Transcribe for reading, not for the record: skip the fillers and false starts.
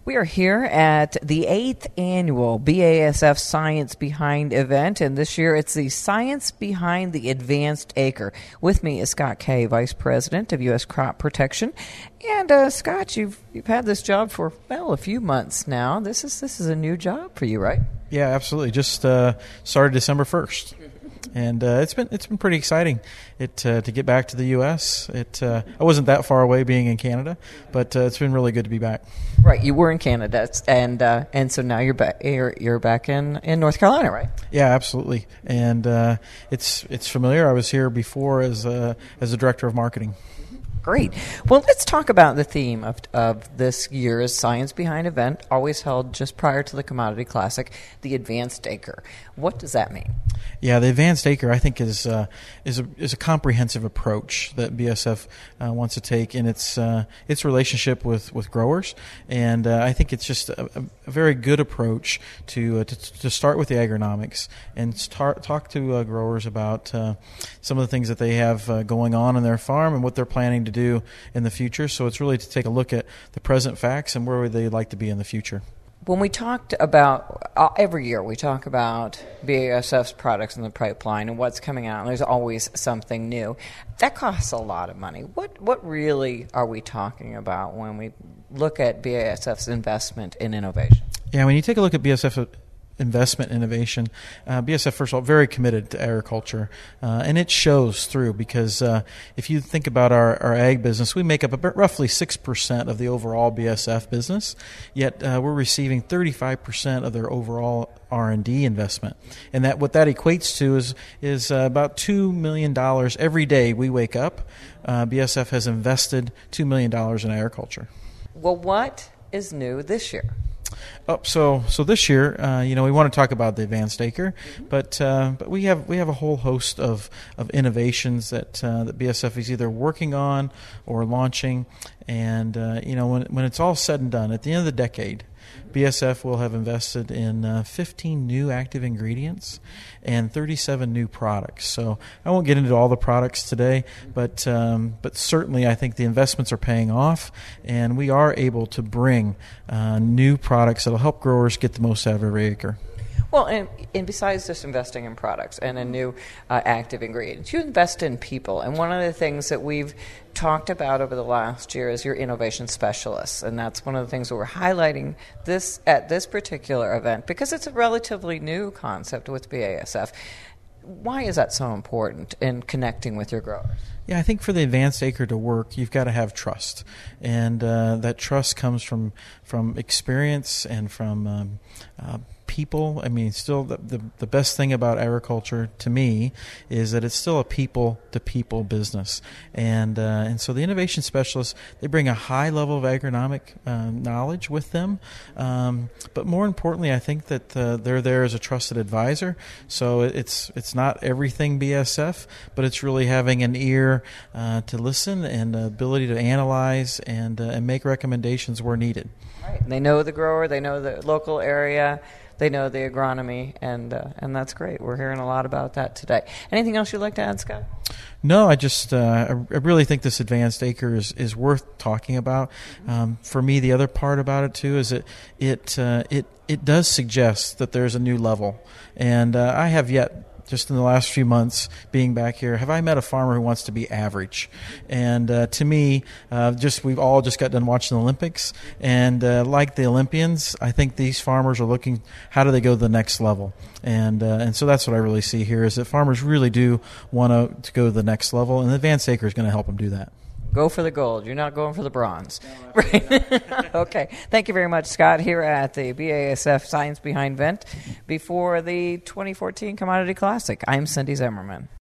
We are here at the 8th annual BASF Science Behind event, and this year it's the Science Behind the Advanced Acre. With me is Scott Kay, Vice President of U.S. Crop Protection. And Scott, you've had this job for, a few months now. This is a new job for you, right? Yeah, absolutely. Just started December 1st. And it's been pretty exciting to get back to the U.S. I wasn't that far away being in Canada, but it's been really good to be back. Right, you were in Canada, and so now you're back. You're back in North Carolina, right? Yeah, absolutely. And it's familiar. I was here before as a director of marketing. Great. Well, let's talk about the theme of this year's Science Behind event, always held just prior to the Commodity Classic, the Advanced Acre. What does that mean? Yeah, the Advanced Acre, I think, is a comprehensive approach that BASF wants to take in its relationship with growers, and I think it's just a very good approach to start with the agronomics and talk to growers about some of the things that they have going on in their farm and what they're planning to do in the future. So it's really to take a look at the present facts and where would they like to be in the future. When we talked about, every year we talk about BASF's products in the pipeline and what's coming out, and there's always something new. That costs a lot of money. What really are we talking about when we look at BASF's investment in innovation? Yeah, when you take a look at BASF investment innovation, BASF, first of all, very committed to agriculture, and it shows through because if you think about our ag business, we make up about roughly 6% of the overall BASF business, yet we're receiving 35% of their overall R&D investment, and that what that equates to is about $2 million every day we wake up. BASF has invested $2 million in agriculture. Well, what is new this year? So this year, we want to talk about the Advanced Acre, but we have a whole host of innovations that BASF is either working on or launching, and when it's all said and done, at the end of the decade, BASF will have invested in 15 new active ingredients and 37 new products. So I won't get into all the products today, but certainly I think the investments are paying off, and we are able to bring new products that will help growers get the most out of every acre. Well, and besides just investing in products and in new active ingredients, you invest in people. And one of the things that we've talked about over the last year is your innovation specialists. And that's one of the things that we're highlighting at this particular event because it's a relatively new concept with BASF. Why is that so important in connecting with your growers? Yeah, I think for the Advanced Acre to work, you've got to have trust. And that trust comes from experience and from people. I mean, still the best thing about agriculture to me is that it's still a people-to-people business. And so the innovation specialists, they bring a high level of agronomic knowledge with them. But more importantly, I think that they're there as a trusted advisor. So it's not everything BASF, but it's really having an ear to listen and the ability to analyze and make recommendations where needed. Right. And they know the grower, they know the local area, they know the agronomy, and that's great. We're hearing a lot about that today. Anything else you'd like to add, Scott? No, I just I really think this Advanced Acre is worth talking about. For me, the other part about it too is it does suggest that there's a new level, and I have yet. Just in the last few months being back here, have I met a farmer who wants to be average? And to me, we've all just got done watching the Olympics, and like the Olympians, I think these farmers are looking, how do they go to the next level? And so that's what I really see here is that farmers really do want to go to the next level, and the Advanced Acre is going to help them do that. Go for the gold. You're not going for the bronze. No, right? Okay. Thank you very much, Scott, here at the BASF Science Behind event before the 2014 Commodity Classic. I'm Cindy Zimmerman.